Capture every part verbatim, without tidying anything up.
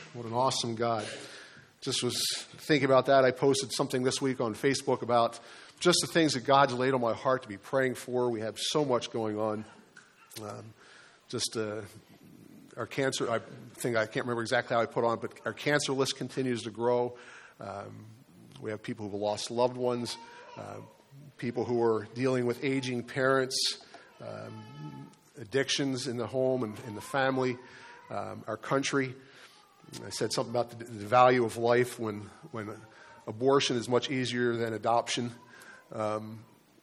What an awesome God. Just was thinking about that. I posted something this week on Facebook about just the things that God's laid on my heart to be praying for. We have so much going on. Um, just uh, our cancer, I think I can't remember exactly how I put on, but our cancer list continues to grow. Um, we have people who have lost loved ones, uh, people who are dealing with aging parents, um, addictions in the home and in the family, um, our country. I said something about the, the value of life when when abortion is much easier than adoption, um,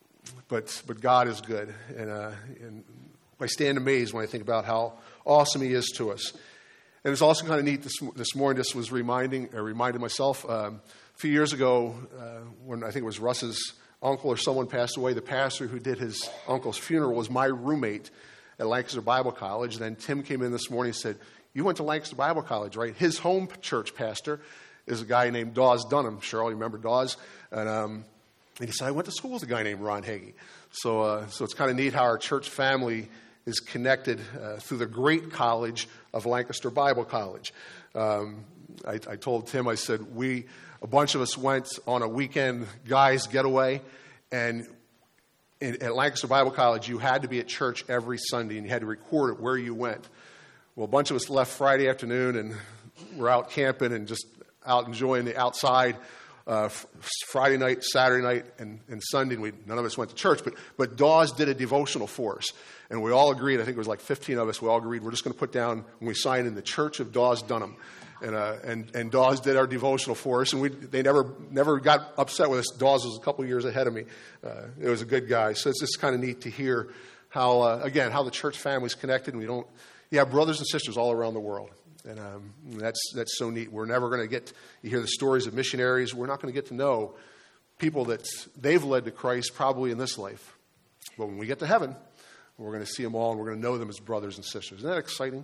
but but God is good, and, uh, and I stand amazed when I think about how awesome He is to us. And it's also kind of neat this this morning. This was reminding, I reminded myself um, a few years ago uh, when I think it was Russ's uncle or someone passed away. The pastor who did his uncle's funeral was my roommate at Lancaster Bible College. And then Tim came in this morning and said, "You went to Lancaster Bible College, right?" His home church pastor is a guy named Dawes Dunham. Cheryl, you remember Dawes? And, um, and he said, "I went to school with a guy named Ron Hagee." So, uh, so it's kind of neat how our church family is connected uh, through the great college of Lancaster Bible College. Um, I, I told Tim, I said, we, a bunch of us went on a weekend guys getaway, and in, at Lancaster Bible College, you had to be at church every Sunday, and you had to record it where you went. Well, a bunch of us left Friday afternoon, and we're out camping and just out enjoying the outside uh, f- Friday night, Saturday night, and, and Sunday. And we, none of us went to church, but but Dawes did a devotional for us. And we all agreed, I think it was like fifteen of us, we all agreed we're just going to put down, when we signed in, the Church of Dawes Dunham. And uh, and and Dawes did our devotional for us, and we they never never got upset with us. Dawes was a couple years ahead of me. Uh, it was a good guy. So it's just kind of neat to hear how, uh, again, how the church family's connected, and we don't, you have brothers and sisters all around the world. And um, that's that's so neat. We're never going to get, you hear the stories of missionaries. We're not going to get to know people that they've led to Christ probably in this life. But when we get to heaven, we're going to see them all, and we're going to know them as brothers and sisters. Isn't that exciting?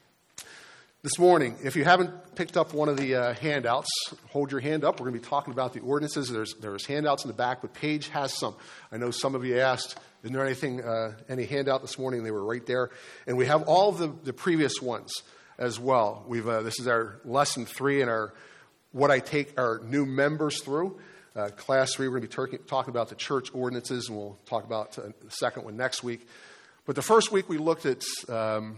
This morning, if you haven't picked up one of the uh, handouts, hold your hand up. We're going to be talking about the ordinances. There's there's handouts in the back, but Paige has some. I know some of you asked, isn't there anything, uh, any handout this morning? They were right there. And we have all of the, the previous ones as well. We've uh, this is our lesson three in our what I take our new members through. Uh, class three, we're going to be talking, talking about the church ordinances, and we'll talk about uh, the second one next week. But the first week we looked at um,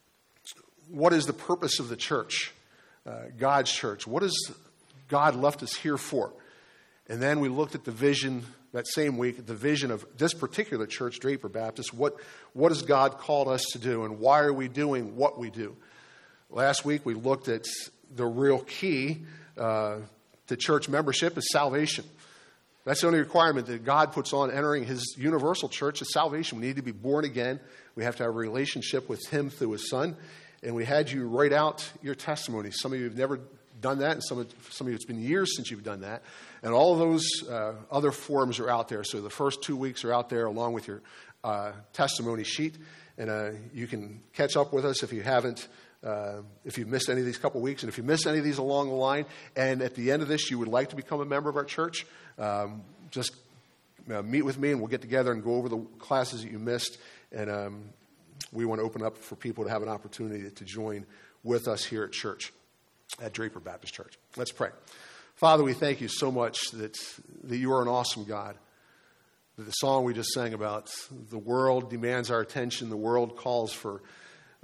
what is the purpose of the church, uh, God's church. What has God left us here for? And then we looked at the vision that same week, the vision of this particular church, Draper Baptist. What, what has God called us to do, and why are we doing what we do? Last week we looked at the real key uh, to church membership is salvation. That's the only requirement that God puts on entering His universal church is salvation. We need to be born again. We have to have a relationship with Him through His Son. And we had you write out your testimony. Some of you have never done that, and some of, some of you it's been years since you've done that. And all of those uh, other forms are out there. So the first two weeks are out there along with your uh, testimony sheet. And uh, you can catch up with us if you haven't, uh, if you've missed any of these couple weeks. And if you missed any of these along the line, and at the end of this you would like to become a member of our church, um, just uh, meet with me and we'll get together and go over the classes that you missed. And um, we want to open up for people to have an opportunity to join with us here at church, at Draper Baptist Church. Let's pray. Father, we thank you so much that, that you are an awesome God. That the song we just sang about, the world demands our attention. The world calls for uh,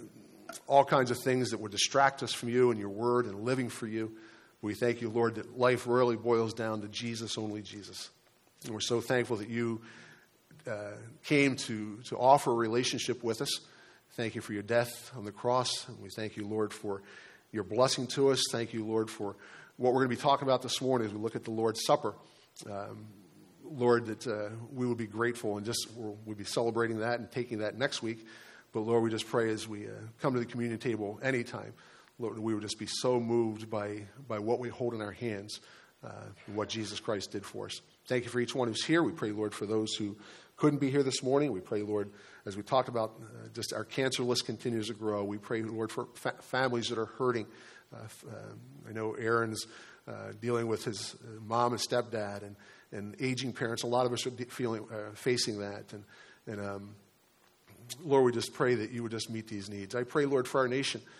all kinds of things that would distract us from you and your word and living for you. We thank you, Lord, that life really boils down to Jesus, only Jesus. And we're so thankful that you Uh, came to, to offer a relationship with us. Thank you for your death on the cross. And we thank you, Lord, for your blessing to us. Thank you, Lord, for what we're going to be talking about this morning as we look at the Lord's Supper. Um, Lord, that uh, we would be grateful and just we'll, we'll be celebrating that and taking that next week. But Lord, we just pray as we uh, come to the communion table anytime, Lord, we would just be so moved by, by what we hold in our hands uh, and what Jesus Christ did for us. Thank you for each one who's here. We pray, Lord, for those who couldn't be here this morning. We pray, Lord, as we talked about, uh, just our cancer list continues to grow. We pray, Lord, for fa- families that are hurting. Uh, f- uh, I know Aaron's uh, dealing with his uh, mom and stepdad and, and aging parents. A lot of us are de- feeling uh, facing that. And, and um, Lord, we just pray that you would just meet these needs. I pray, Lord, for our nation.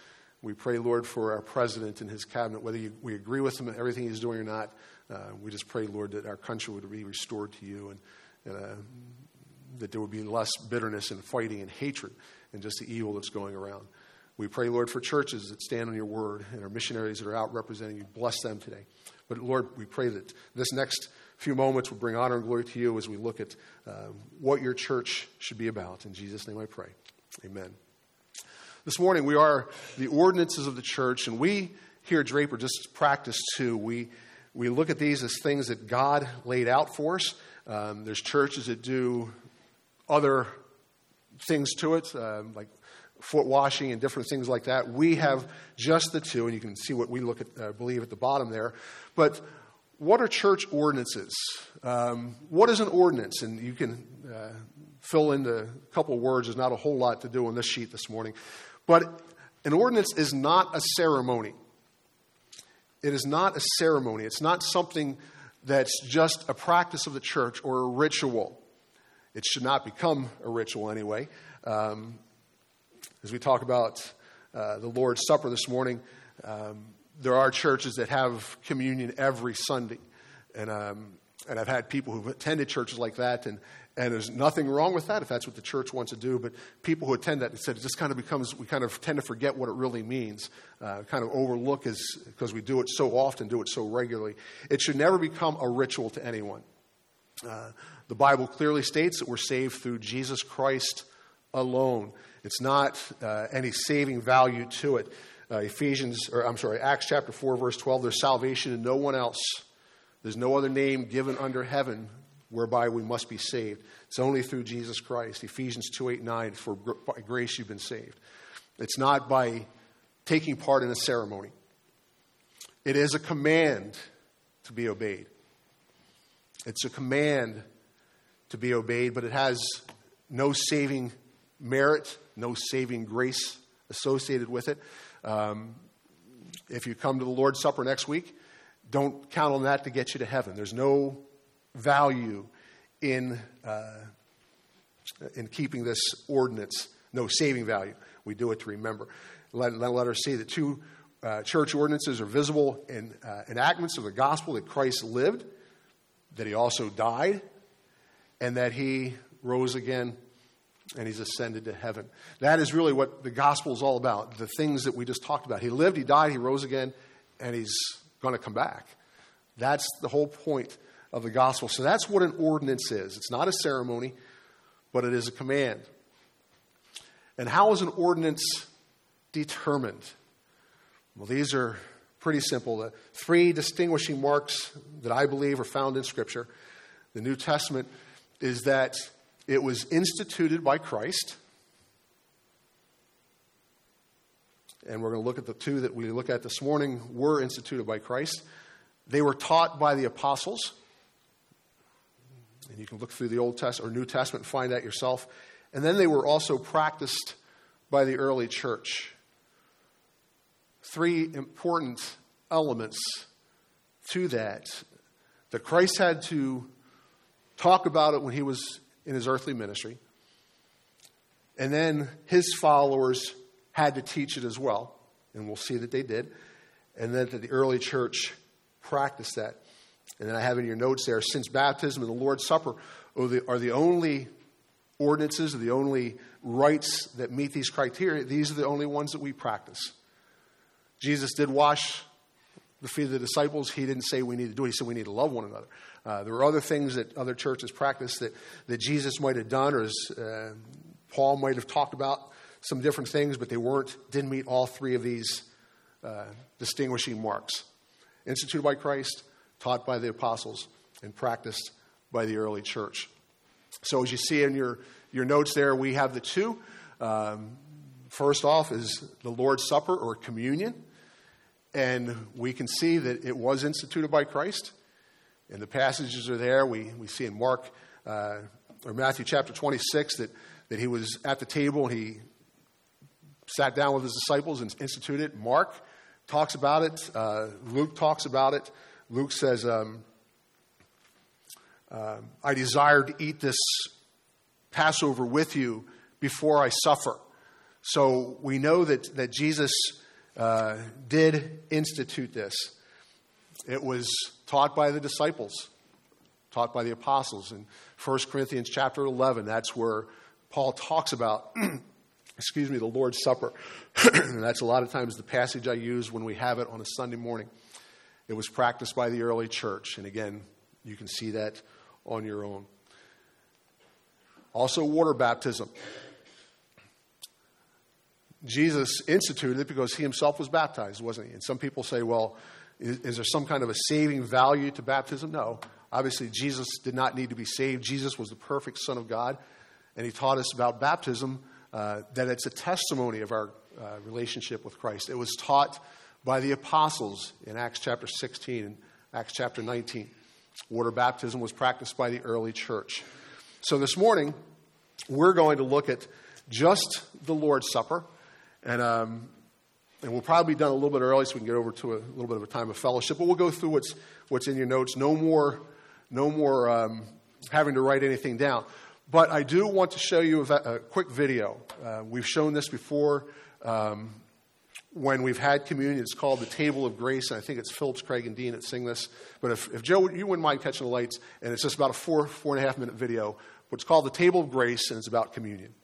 We pray, Lord, for our president and his cabinet, whether you, we agree with him and everything he's doing or not. Uh, we just pray, Lord, that our country would be restored to you, and, and uh, that there would be less bitterness and fighting and hatred and just the evil that's going around. We pray, Lord, for churches that stand on your word and our missionaries that are out representing you. Bless them today. But, Lord, we pray that this next few moments will bring honor and glory to you as we look at uh, what your church should be about. In Jesus' name I pray. Amen. This morning we are the ordinances of the church, and we here at Draper just practice too. We we look at these as things that God laid out for us. Um, there's churches that do other things to it, uh, like foot washing and different things like that. We have just the two, and you can see what we look at, uh, believe at the bottom there. But what are church ordinances? Um, what is an ordinance? And you can uh, fill in the couple words. There's not a whole lot to do on this sheet this morning. But an ordinance is not a ceremony. It is not a ceremony. It's not something that's just a practice of the church or a ritual. It should not become a ritual anyway. Um, as we talk about uh, the Lord's Supper this morning, um, there are churches that have communion every Sunday. And um, and I've had people who've attended churches like that, and, and there's nothing wrong with that if that's what the church wants to do. But people who attend that, it said it just kind of becomes, we kind of tend to forget what it really means, uh, kind of overlook is because we do it so often, do it so regularly. It should never become a ritual to anyone. Uh, the Bible clearly states that we're saved through Jesus Christ alone. It's not uh, any saving value to it. Uh, Ephesians, or I'm sorry, Acts chapter four, verse twelve, there's salvation in no one else. There's no other name given under heaven whereby we must be saved. It's only through Jesus Christ. Ephesians two, eight, nine, for by grace you've been saved. It's not by taking part in a ceremony. It is a command to be obeyed. It's a command to be obeyed, but it has no saving merit, no saving grace associated with it. Um, if you come to the Lord's Supper next week, don't count on that to get you to heaven. There's no value in uh, in keeping this ordinance, no saving value. We do it to remember. Let, let us see that two uh, church ordinances are visible in uh, enactments of the gospel, that Christ lived, that he also died, and that he rose again and he's ascended to heaven. That is really what the gospel is all about, the things that we just talked about. He lived, he died, he rose again, and he's going to come back. That's the whole point of the gospel. So that's what an ordinance is. It's not a ceremony, but it is a command. And how is an ordinance determined? Well, these are pretty simple. The three distinguishing marks that I believe are found in Scripture, the New Testament, is that it was instituted by Christ. And we're going to look at the two that we look at this morning were instituted by Christ. They were taught by the apostles. And you can look through the Old Testament or New Testament and find that yourself. And then they were also practiced by the early church. Three important elements to that. That Christ had to talk about it when he was in his earthly ministry. And then his followers had to teach it as well. And we'll see that they did. And then that the early church practiced that. And then I have in your notes there, since baptism and the Lord's Supper are the, are the only ordinances, are the only rites that meet these criteria, these are the only ones that we practice. Jesus did wash the feet of the disciples. He didn't say we need to do it. He said we need to love one another. Uh, there were other things that other churches practiced that, that Jesus might have done, or as uh, Paul might have talked about, some different things, but they weren't, didn't meet all three of these uh, distinguishing marks. Instituted by Christ, taught by the apostles, and practiced by the early church. So as you see in your, your notes there, we have the two. Um, first off is the Lord's Supper or communion. And we can see that it was instituted by Christ. And the passages are there. We, we see in Mark uh, or Matthew chapter twenty-six that, that he was at the table and he sat down with his disciples and instituted it. Mark talks about it. Uh, Luke talks about it. Luke says, um, uh, I desire to eat this Passover with you before I suffer. So we know that, that Jesus uh, did institute this. It was taught by the disciples, taught by the apostles. In First Corinthians chapter eleven, that's where Paul talks about, excuse me, the Lord's Supper. And that's a lot of times the passage I use when we have it on a Sunday morning. It was practiced by the early church. And again, you can see that on your own. Also, water baptism. Jesus instituted it because he himself was baptized, wasn't he? And some people say, well, is, is there some kind of a saving value to baptism? No. Obviously, Jesus did not need to be saved. Jesus was the perfect Son of God. And he taught us about baptism, uh, that it's a testimony of our uh, relationship with Christ. It was taught by the apostles in Acts chapter sixteen and Acts chapter nineteen. Water baptism was practiced by the early church. So this morning, we're going to look at just the Lord's Supper. And um, and we'll probably be done a little bit early so we can get over to a little bit of a time of fellowship. But we'll go through what's what's in your notes. No more, no more um, having to write anything down. But I do want to show you a, a quick video. Uh, we've shown this before um, when we've had communion. It's called the Table of Grace, and I think it's Phillips, Craig, and Dean that sing this. But if, if Joe, you wouldn't mind catching the lights, and it's just about a four, four and a half minute video. What's called the Table of Grace, and it's about communion.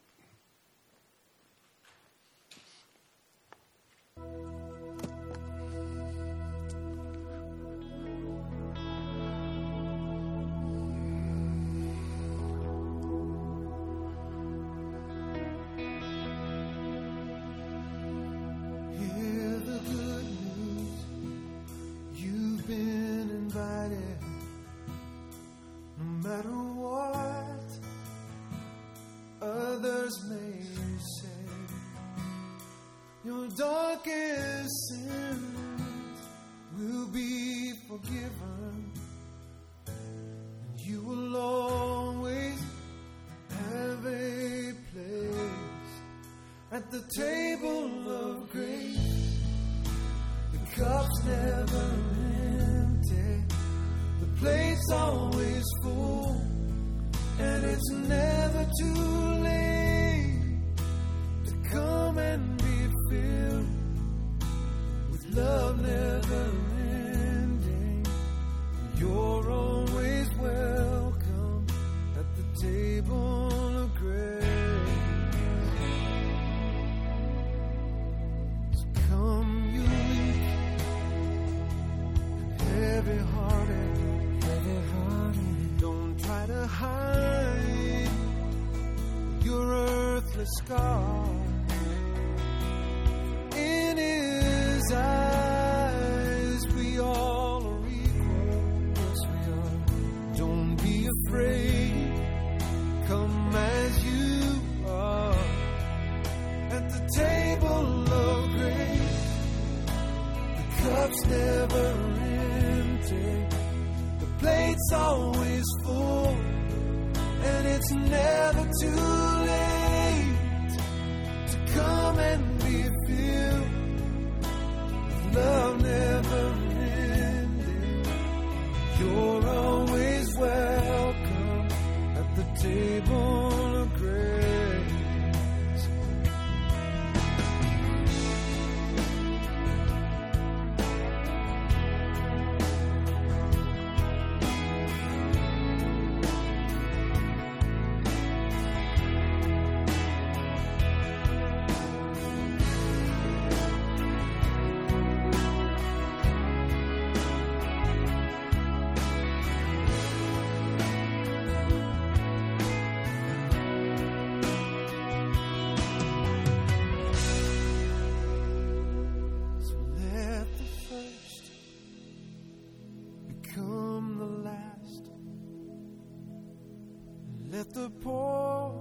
Let the poor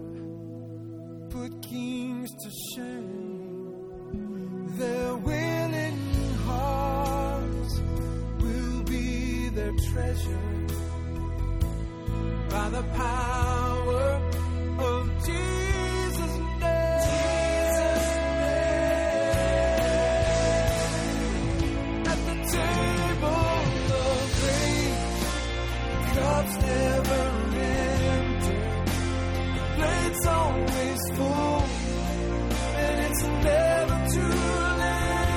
put kings to shame. Their willing hearts will be their treasure. By the power of Jesus' name. At the table of grace, cups never it's always full, and it's never too late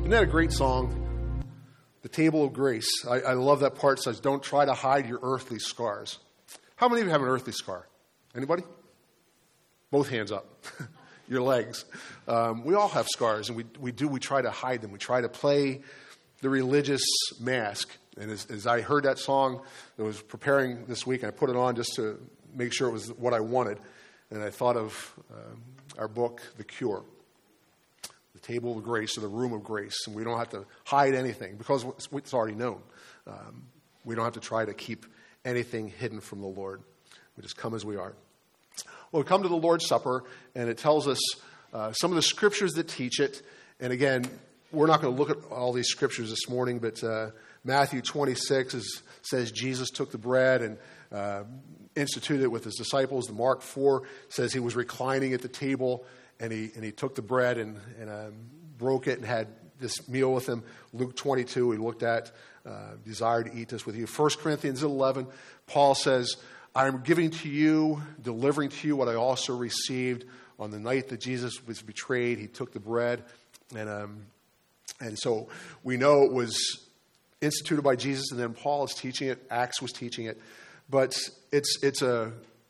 Isn't that a great song? The Table of Grace. I, I love that part. It says, don't try to hide your earthly scars. How many of you have an earthly scar? Anybody? Both hands up. Your legs. Um, we all have scars, and we we do. We try to hide them. We try to play the religious mask. And as, as I heard that song, I was preparing this week, and I put it on just to make sure it was what I wanted. And I thought of um, our book, The Cure. The Table of Grace, or the Room of Grace. And we don't have to hide anything because it's already known. Um, we don't have to try to keep anything hidden from the Lord. We just come as we are. Well, we come to the Lord's Supper, and it tells us uh, some of the scriptures that teach it. And again, we're not going to look at all these scriptures this morning, but uh, Matthew twenty-six is, says Jesus took the bread and uh, instituted it with his disciples. The Mark four says he was reclining at the table, and he and he took the bread and, and um, broke it and had this meal with him. Luke twenty-two, he looked at, uh, desired to eat this with you. First Corinthians eleven, Paul says, I am giving to you, delivering to you what I also received. On the night that Jesus was betrayed, he took the bread. And um, and so we know it was instituted by Jesus, and then Paul is teaching it. Acts was teaching it. But it's it's a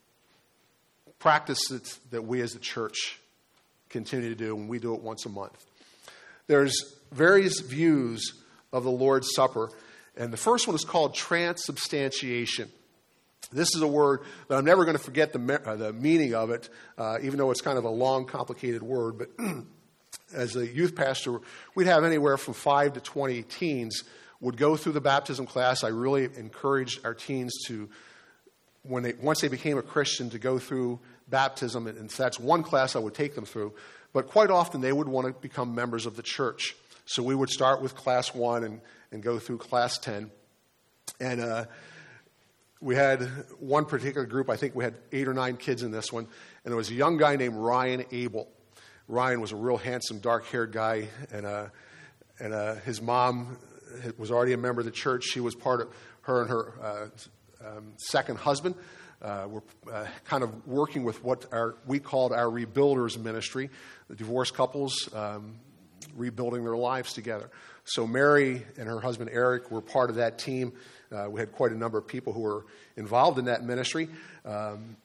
practice that, that we as a church continue to do, and we do it once a month. There's various views of the Lord's Supper, and the first one is called transubstantiation. This is a word that I'm never going to forget the, me- uh, the meaning of it, uh, even though it's kind of a long, complicated word. But as a youth pastor, we'd have anywhere from five to twenty teens would go through the baptism class. I really encouraged our teens to, when they once they became a Christian, to go through baptism. And so that's one class I would take them through. But quite often they would want to become members of the church. So we would start with class one and, and go through class ten. And uh, we had one particular group, I think we had eight or nine kids in this one, and there was a young guy named Ryan Abel. Ryan was a real handsome, dark-haired guy, and uh, and uh, his mom was already a member of the church. She was part of, her and her uh, um, second husband uh, were uh, kind of working with what our we called our Rebuilders Ministry, the divorced couples um, rebuilding their lives together. So Mary and her husband Eric were part of that team. Uh, we had quite a number of people who were involved in that ministry. Um,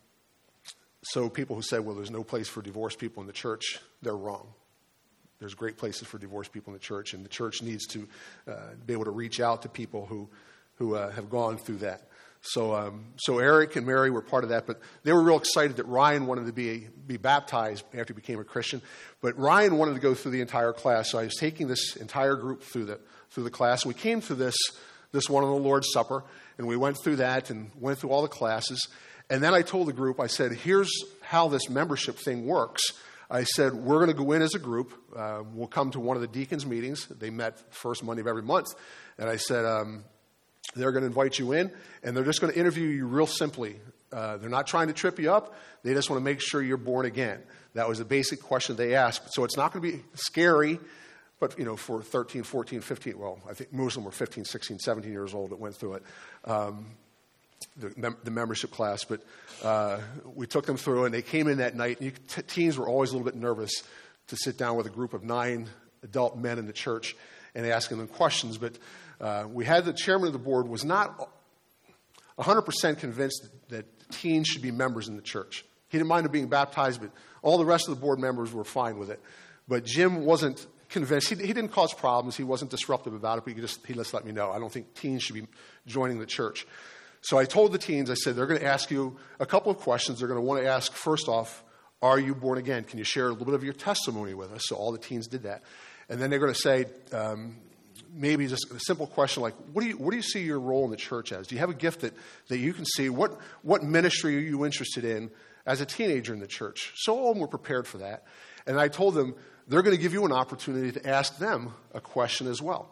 so people who said, well, there's no place for divorced people in the church, they're wrong. There's great places for divorced people in the church, and the church needs to uh, be able to reach out to people who, who uh, have gone through that. So um, so Eric and Mary were part of that, but they were real excited that Ryan wanted to be be baptized after he became a Christian. But Ryan wanted to go through the entire class, so I was taking this entire group through the through the class. We came through this this one on the Lord's Supper, and we went through that and went through all the classes. And then I told the group, I said, here's how this membership thing works. I said, we're going to go in as a group. Uh, we'll come to one of the deacons' meetings. They met the first Monday of every month. And I said, um, they're going to invite you in, and they're just going to interview you real simply. Uh, they're not trying to trip you up. They just want to make sure you're born again. That was a basic question they asked. So it's not going to be scary, but, you know, for thirteen, fourteen, fifteen, well, I think most of them were fifteen, sixteen, seventeen years old that went through it, um, the, mem- the membership class. But uh, we took them through, and they came in that night. And you, t- teens were always a little bit nervous to sit down with a group of nine adult men in the church and asking them questions. But uh, we had the chairman of the board was not one hundred percent convinced that teens should be members in the church. He didn't mind them being baptized, but all the rest of the board members were fine with it. But Jim wasn't convinced. He, he didn't cause problems. He wasn't disruptive about it, but he just, he just let me know. I don't think teens should be joining the church. So I told the teens, I said, they're going to ask you a couple of questions. They're going to want to ask, first off, are you born again? Can you share a little bit of your testimony with us? So all the teens did that. And then they're going to say, um, maybe just a simple question like, what do you what do you see your role in the church as? Do you have a gift that, that you can see? What what ministry are you interested in as a teenager in the church? So all of them were prepared for that. And I told them, they're going to give you an opportunity to ask them a question as well.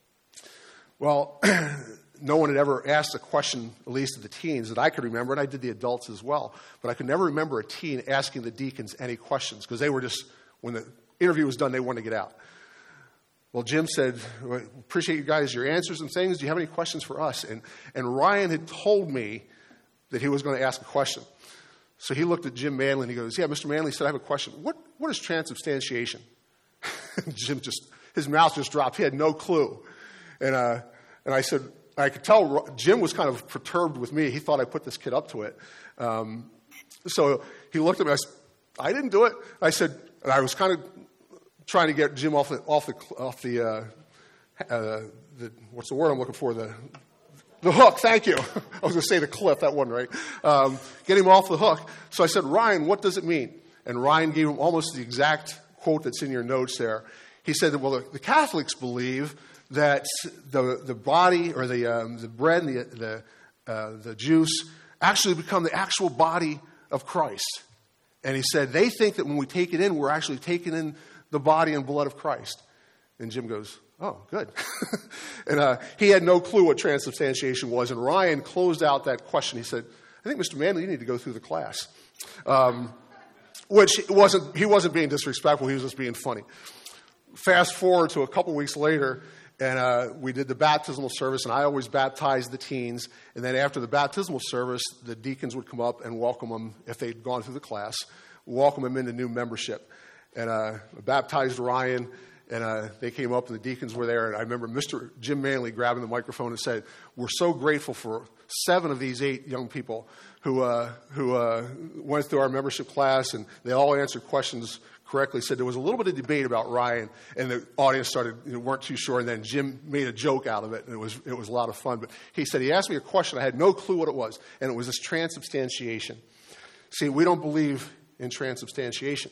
Well, no one had ever asked a question, at least of the teens, that I could remember, and I did the adults as well. But I could never remember a teen asking the deacons any questions, because they were just, when the interview was done, they wanted to get out. Well, Jim said, well, appreciate you guys, your answers and things. Do you have any questions for us? And and Ryan had told me that he was going to ask a question. So he looked at Jim Manley and he goes, yeah, Mister Manley said, I have a question. What What is transubstantiation? Jim just, his mouth just dropped. He had no clue. And uh, and I said, I could tell Jim was kind of perturbed with me. He thought I put this kid up to it. Um, so he looked at me. I said, I didn't do it. I said, and I was kind of trying to get Jim off the off the off the, uh, uh, the what's the word I'm looking for the the hook. Thank you. I was going to say the cliff. That wasn't right. Um, get him off the hook. So I said, Ryan, what does it mean? And Ryan gave him almost the exact quote that's in your notes there. He said that, well, the, the Catholics believe that the the body or the um, the bread and the the, uh, the juice actually become the actual body of Christ. And he said they think that when we take it in, we're actually taking in the body and blood of Christ. And Jim goes, oh, good. and uh, he had no clue what transubstantiation was. And Ryan closed out that question. He said, I think, Mister Manley, you need to go through the class. Um, which wasn't, he wasn't being disrespectful. He was just being funny. Fast forward to a couple weeks later, and uh, we did the baptismal service, and I always baptized the teens. And then after the baptismal service, the deacons would come up and welcome them, if they'd gone through the class, welcome them into new membership. And uh, I baptized Ryan, and uh, they came up, and the deacons were there. And I remember Mister Jim Manley grabbing the microphone and said, we're so grateful for seven of these eight young people who uh, who uh, went through our membership class, and they all answered questions correctly. Said there was a little bit of debate about Ryan, and the audience started, you know, weren't too sure, and then Jim made a joke out of it, and it was it was a lot of fun. But he said he asked me a question. I had no clue what it was, and it was this transubstantiation. See, we don't believe in transubstantiation.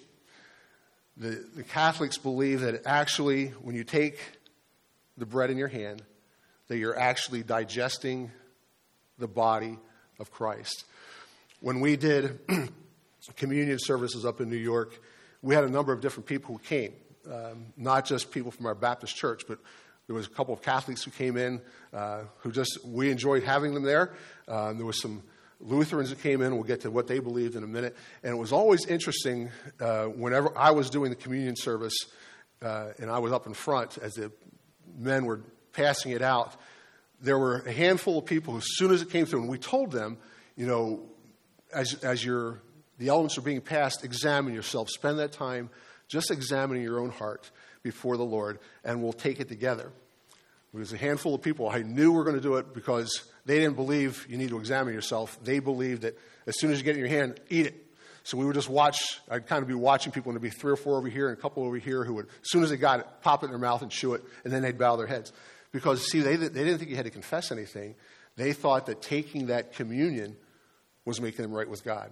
The, the Catholics believe that actually, when you take the bread in your hand, that you're actually digesting the body of Christ. When we did communion services up in New York, we had a number of different people who came, um, not just people from our Baptist church, but there was a couple of Catholics who came in uh, who just, we enjoyed having them there. Um, there was some Lutherans that came in. We'll get to what they believed in a minute. And it was always interesting uh, whenever I was doing the communion service uh, and I was up in front as the men were passing it out, there were a handful of people who, as soon as it came through, and we told them, you know, as as you're, the elements are being passed, examine yourself. Spend that time just examining your own heart before the Lord, and we'll take it together. There was a handful of people. I knew we were going to do it because they didn't believe you need to examine yourself. They believed that as soon as you get it in your hand, eat it. So we would just watch. I'd kind of be watching people, and there'd be three or four over here and a couple over here who would, as soon as they got it, pop it in their mouth and chew it, and then they'd bow their heads. Because, see, they, they didn't think you had to confess anything. They thought that taking that communion was making them right with God.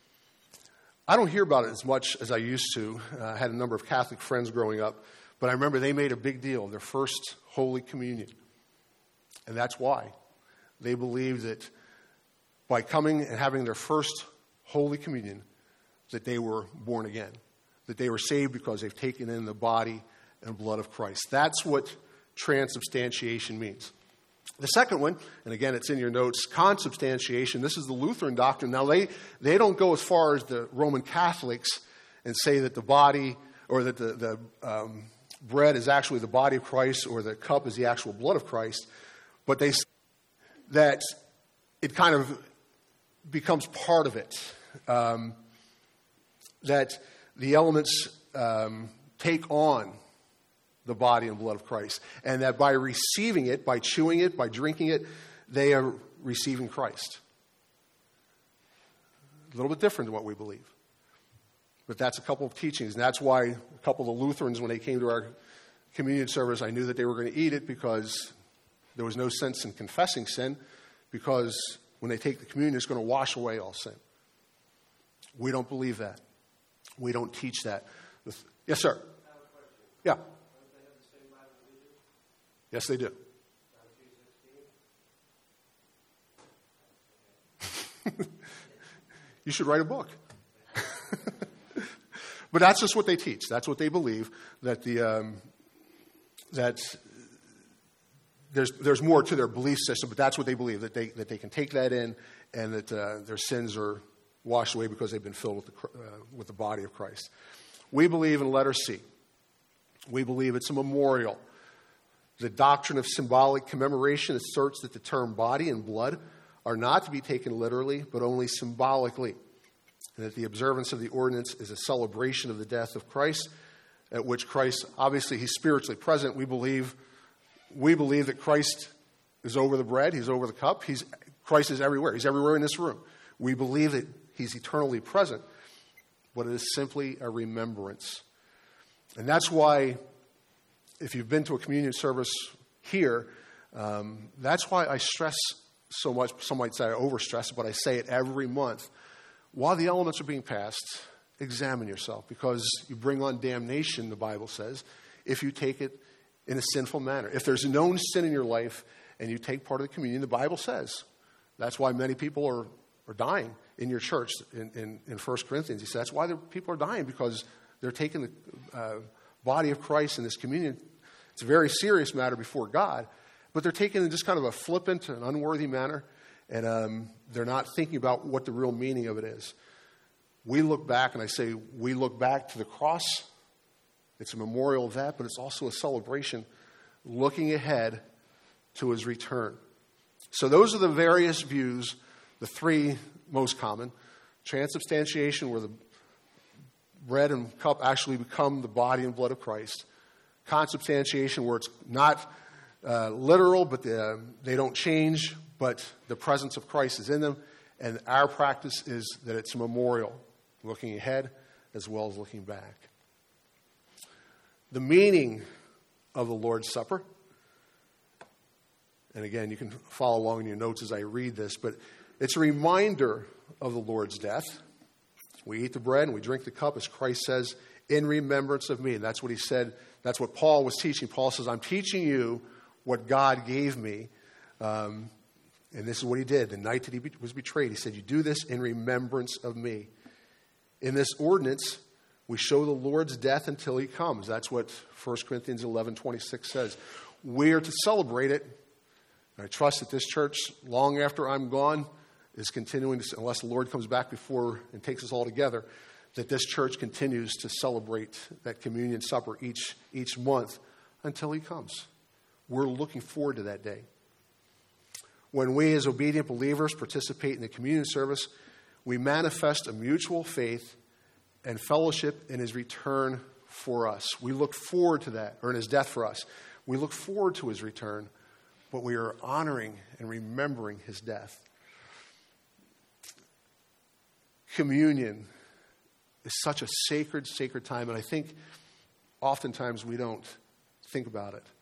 I don't hear about it as much as I used to. Uh, I had a number of Catholic friends growing up, but I remember they made a big deal of their first Holy Communion. And that's why. They believed that by coming and having their first Holy Communion, that they were born again, that they were saved because they've taken in the body and blood of Christ. That's what transubstantiation means. The second one, and again, it's in your notes, consubstantiation. This is the Lutheran doctrine. Now, they, they don't go as far as the Roman Catholics and say that the body or that the, the um, bread is actually the body of Christ or the cup is the actual blood of Christ, but they say that it kind of becomes part of it, um, that the elements um, take on the body and blood of Christ, and that by receiving it, by chewing it, by drinking it, they are receiving Christ. A little bit different than what we believe. But that's a couple of teachings, and that's why a couple of the Lutherans, when they came to our communion service, I knew that they were going to eat it because there was no sense in confessing sin, because when they take the communion, it's going to wash away all sin. We don't believe that. We don't teach that. Yes, sir. Yeah. Yes, they do. You should write a book. But that's just what they teach. That's what they believe, that the um, that there's there's more to their belief system, but that's what they believe, that they that they can take that in and that uh, their sins are washed away because they've been filled with the uh, with the body of Christ. We believe in letter C. We believe it's a memorial. The doctrine of symbolic commemoration asserts that the term body and blood are not to be taken literally, but only symbolically, and that the observance of the ordinance is a celebration of the death of Christ, at which Christ, obviously he's spiritually present. We believe, we believe that Christ is over the bread, he's over the cup, he's, Christ is everywhere. He's everywhere in this room. We believe that he's eternally present, but it is simply a remembrance. And that's why, if you've been to a communion service here, um, that's why I stress so much. Some might say I overstress, but I say it every month. While the elements are being passed, examine yourself, because you bring on damnation, the Bible says, if you take it in a sinful manner. If there's known sin in your life and you take part of the communion, the Bible says. That's why many people are, are dying in your church in, in, in First Corinthians. He said that's why the people are dying, because they're taking the uh, body of Christ in this communion. It's a very serious matter before God, but they're taking it in just kind of a flippant and unworthy manner, and um, they're not thinking about what the real meaning of it is. We look back, and I say we look back to the cross. It's a memorial of that, but it's also a celebration looking ahead to his return. So those are the various views, the three most common. Transubstantiation, where the bread and cup actually become the body and blood of Christ. Consubstantiation, where it's not uh, literal, but the, they don't change, but the presence of Christ is in them. And our practice is that it's a memorial, looking ahead as well as looking back. The meaning of the Lord's Supper, and again, you can follow along in your notes as I read this, but it's a reminder of the Lord's death. We eat the bread and we drink the cup, as Christ says, in remembrance of me. And that's what he said. That's what Paul was teaching. Paul says, I'm teaching you what God gave me. Um, and this is what he did. The night that he was betrayed, he said, you do this in remembrance of me. In this ordinance, we show the Lord's death until he comes. That's what First Corinthians eleven twenty-six says. We are to celebrate it. I trust that this church, long after I'm gone, is continuing to, unless the Lord comes back before and takes us all together, that this church continues to celebrate that communion supper each, each month until he comes. We're looking forward to that day. When we as obedient believers participate in the communion service, we manifest a mutual faith and fellowship in his return for us. We look forward to that, or in his death for us. We look forward to his return, but we are honoring and remembering his death. Communion is such a sacred, sacred time, and I think oftentimes we don't think about it.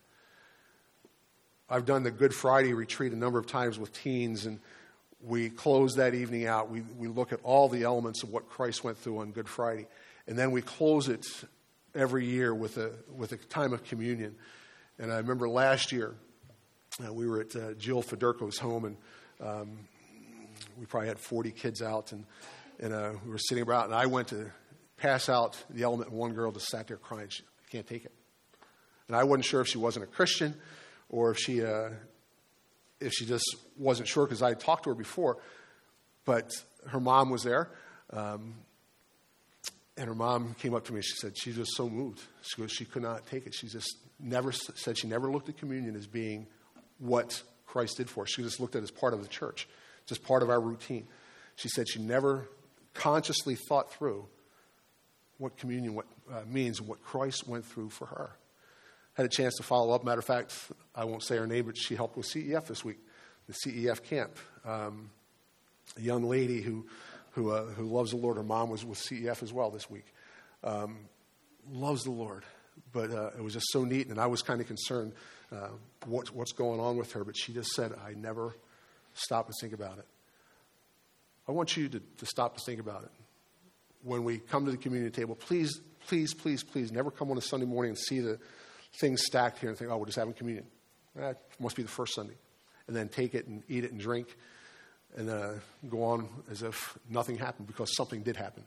I've done the Good Friday retreat a number of times with teens, and we close that evening out. We, we look at all the elements of what Christ went through on Good Friday, and then we close it every year with a, with a time of communion. And I remember last year, uh, we were at uh, Jill Federico's home, and um, we probably had forty kids out, and And uh, we were sitting about, and I went to pass out the element, and one girl just sat there crying. She can't take it. And I wasn't sure if she wasn't a Christian or if she uh, if she just wasn't sure, because I had talked to her before. But her mom was there, um, and her mom came up to me and she said she was just so moved. She goes, she could not take it. She just never said she never looked at communion as being what Christ did for us. She just looked at it as part of the church, just part of our routine. She said she never consciously thought through what communion what, uh, means and what Christ went through for her. Had a chance to follow up. Matter of fact, I won't say her name, but she helped with C E F this week, the C E F camp. Um, a young lady who who uh, who loves the Lord. Her mom was with C E F as well this week. Um, loves the Lord, but uh, it was just so neat, and I was kind of concerned uh, what, what's going on with her. But she just said, "I never stopped to think about it." I want you to, to stop to think about it. When we come to the communion table, please, please, please, please never come on a Sunday morning and see the things stacked here and think, oh, we're just having communion. That must be the first Sunday. And then take it and eat it and drink and then uh, go on as if nothing happened, because something did happen.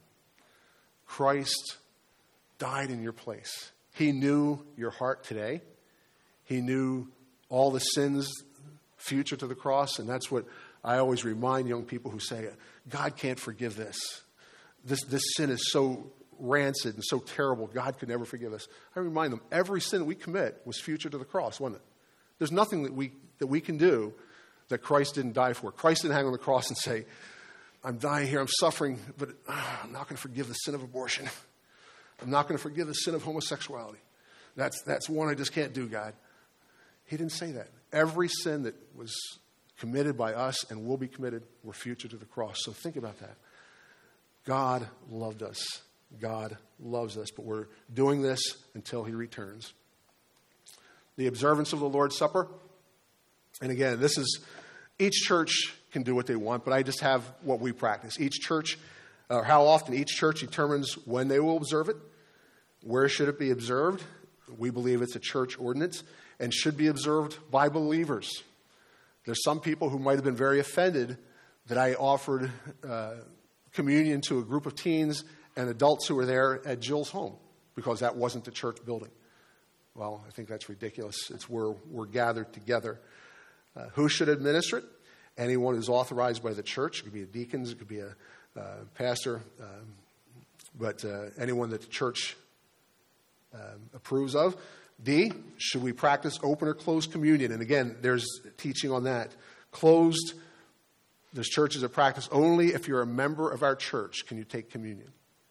Christ died in your place. He knew your heart today. He knew all the sins future to the cross, and that's what I always remind young people who say, God can't forgive this. This this sin is so rancid and so terrible, God could never forgive us. I remind them, every sin that we commit was future to the cross, wasn't it? There's nothing that we that we can do that Christ didn't die for. Christ didn't hang on the cross and say, I'm dying here, I'm suffering, but uh, I'm not going to forgive the sin of abortion. I'm not going to forgive the sin of homosexuality. That's, that's one I just can't do, God. He didn't say that. Every sin that was committed by us and will be committed were future to the cross. So think about that. God loved us. God loves us, but we're doing this until he returns. The observance of the Lord's Supper. And again, this is, each church can do what they want, but I just have what we practice. Each church, or how often each church determines when they will observe it. Where should it be observed? We believe it's a church ordinance and should be observed by believers. There's some people who might have been very offended that I offered uh, communion to a group of teens and adults who were there at Jill's home because that wasn't the church building. Well, I think that's ridiculous. It's where we're gathered together. Uh, who should administer it? Anyone who's authorized by the church. It could be a deacon, it could be a uh, pastor, um, but uh, anyone that the church um, approves of. D, should we practice open or closed communion? And again, there's teaching on that. Closed, there's churches that practice only if you're a member of our church can you take communion.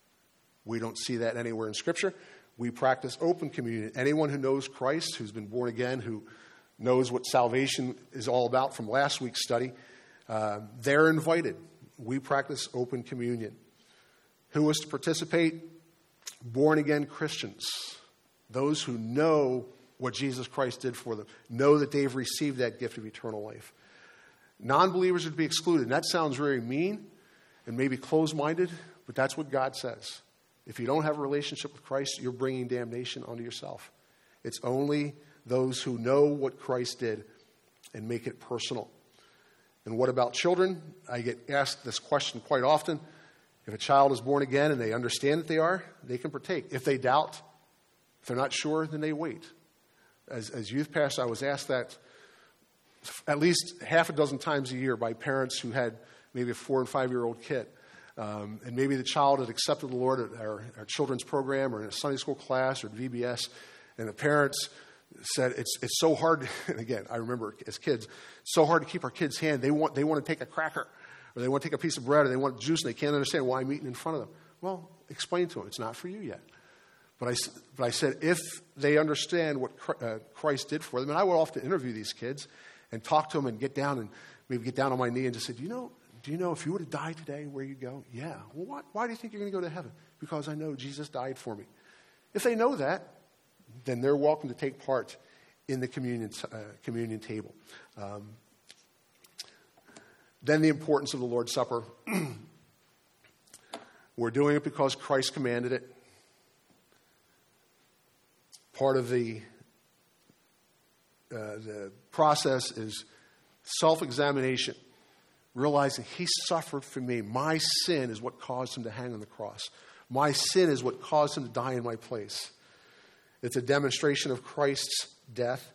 We don't see that anywhere in Scripture. We practice open communion. Anyone who knows Christ, who's been born again, who knows what salvation is all about from last week's study, uh, they're invited. We practice open communion. Who is to participate? Born-again Christians. Those who know what Jesus Christ did for them, know that they've received that gift of eternal life. Non-believers would be excluded. And that sounds very mean and maybe closed-minded, but that's what God says. If you don't have a relationship with Christ, you're bringing damnation onto yourself. It's only those who know what Christ did and make it personal. And what about children? I get asked this question quite often. If a child is born again and they understand that they are, they can partake. If they doubt, if they're not sure, then they wait. As, as youth pastor, I was asked that at least half a dozen times a year by parents who had maybe a four and five-year-old kid. Um, and maybe the child had accepted the Lord at our, our children's program or in a Sunday school class or at V B S. And the parents said, it's it's so hard. And again, I remember as kids, so hard to keep our kids' hand. They want, they want to take a cracker or they want to take a piece of bread or they want juice and they can't understand why I'm eating in front of them. Well, explain to them. It's not for you yet. But I, but I said, if they understand what Christ did for them, and I would often interview these kids and talk to them and get down and maybe get down on my knee and just say, do you know, do you know if you were to die today, where you go? Yeah. Well, why, why do you think you're going to go to heaven? Because I know Jesus died for me. If they know that, then they're welcome to take part in the communion, uh, communion table. Um, then the importance of the Lord's Supper. We're doing it because Christ commanded it. Part of the uh, the process is self-examination, realizing he suffered for me. My sin is what caused him to hang on the cross. My sin is what caused him to die in my place. It's a demonstration of Christ's death,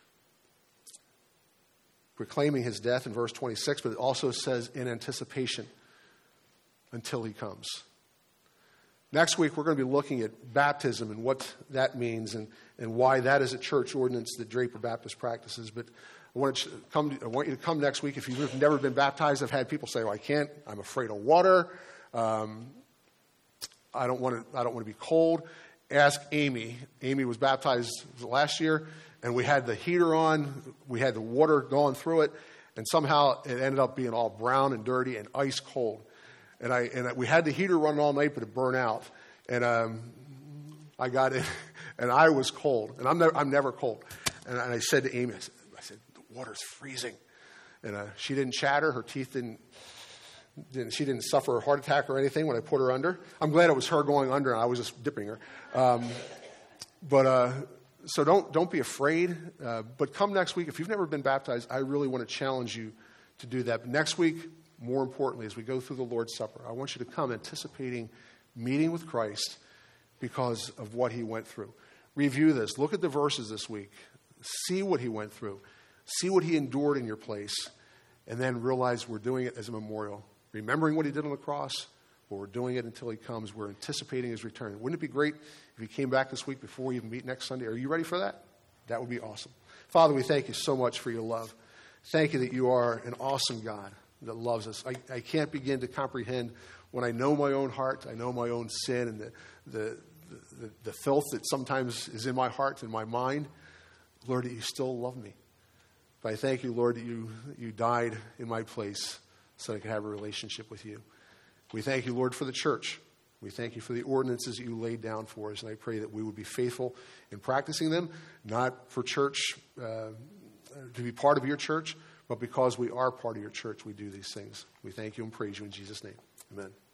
proclaiming his death in verse twenty-six, but it also says in anticipation until he comes. Next week, we're going to be looking at baptism and what that means and, and why that is a church ordinance that Draper Baptist practices. But I want, to come, I want you to come next week. If you've never been baptized, I've had people say, well, I can't. I'm afraid of water. Um, I don't want to I don't want to be cold. Ask Amy. Amy was baptized last year, and we had the heater on. We had the water going through it, and somehow it ended up being all brown and dirty and ice cold. And I and we had the heater running all night, but it burned out. And um, I got in, and I was cold. And I'm never, I'm never cold. And, and I said to Amy, I said, I said the water's freezing. And uh, she didn't chatter. Her teeth didn't, didn't. She didn't suffer a heart attack or anything when I put her under. I'm glad it was her going under, and I was just dipping her. Um, but uh, so don't don't be afraid. Uh, but come next week. If you've never been baptized, I really want to challenge you to do that. But next week, more importantly, as we go through the Lord's Supper, I want you to come anticipating meeting with Christ because of what he went through. Review this. Look at the verses this week. See what he went through. See what he endured in your place. And then realize we're doing it as a memorial. Remembering what he did on the cross, but we're doing it until he comes. We're anticipating his return. Wouldn't it be great if he came back this week before we even meet next Sunday? Are you ready for that? That would be awesome. Father, we thank you so much for your love. Thank you that you are an awesome God that loves us. I, I can't begin to comprehend when I know my own heart, I know my own sin and the, the, the, the filth that sometimes is in my heart and my mind, Lord, that you still love me. But I thank you, Lord, that you, you died in my place so I could have a relationship with you. We thank you, Lord, for the church. We thank you for the ordinances that you laid down for us, and I pray that we would be faithful in practicing them, not for church, uh, to be part of your church, but because we are part of your church, we do these things. We thank you and praise you in Jesus' name. Amen.